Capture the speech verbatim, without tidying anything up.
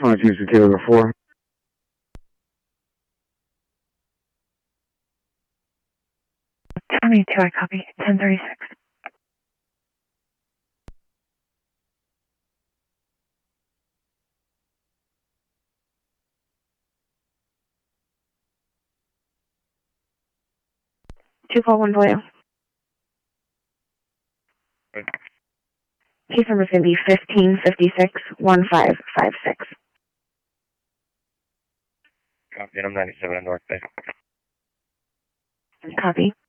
Five Houston Kilo four. twenty-two, I copy. ten thirty-six. two four one Vallejo. Case number is going to be fifteen fifty-six one five five six. Copy, I'm ninety-seven on North Bay. Copy.